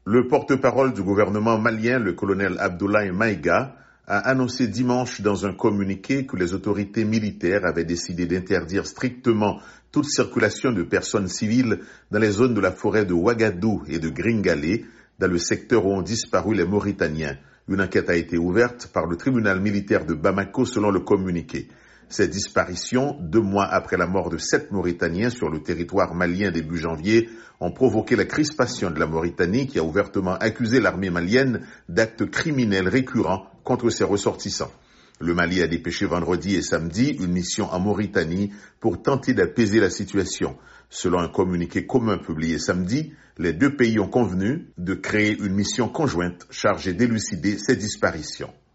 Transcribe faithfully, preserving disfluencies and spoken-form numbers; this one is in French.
Le porte-parole du gouvernement malien, le colonel Abdoulaye Maïga, a annoncé dimanche dans un communiqué que les autorités militaires avaient décidé d'interdire strictement toute circulation de personnes civiles dans les zones de la forêt de Ouagadou et de Gringalé, dans le secteur où ont disparu les Mauritaniens. Une enquête a été ouverte par le tribunal militaire de Bamako selon le communiqué. Ces disparitions, deux mois après la mort de sept Mauritaniens sur le territoire malien début janvier, ont provoqué la crispation de la Mauritanie qui a ouvertement accusé l'armée malienne d'actes criminels récurrents contre ses ressortissants. Le Mali a dépêché vendredi et samedi une mission en Mauritanie pour tenter d'apaiser la situation. Selon un communiqué commun publié samedi, les deux pays ont convenu de créer une mission conjointe chargée d'élucider ces disparitions.